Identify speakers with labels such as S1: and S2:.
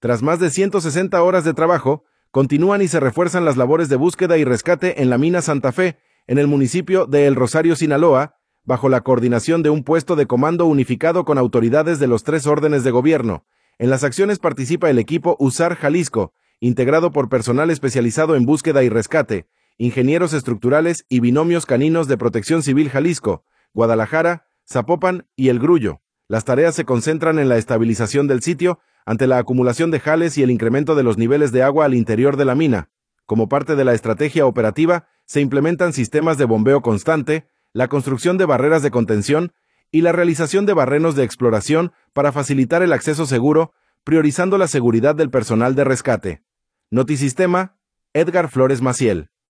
S1: Tras más de 160 horas de trabajo, continúan y se refuerzan las labores de búsqueda y rescate en la mina Santa Fe, en el municipio de El Rosario, Sinaloa, bajo la coordinación de un puesto de comando unificado con autoridades de los 3 órdenes de gobierno. En las acciones participa el equipo USAR Jalisco, integrado por personal especializado en búsqueda y rescate, ingenieros estructurales y binomios caninos de Protección Civil Jalisco, Guadalajara, Zapopan y El Grullo. Las tareas se concentran en la estabilización del sitio ante la acumulación de jales y el incremento de los niveles de agua al interior de la mina. Como parte de la estrategia operativa, se implementan sistemas de bombeo constante, la construcción de barreras de contención y la realización de barrenos de exploración para facilitar el acceso seguro, priorizando la seguridad del personal de rescate. Notisistema, Edgar Flores Maciel.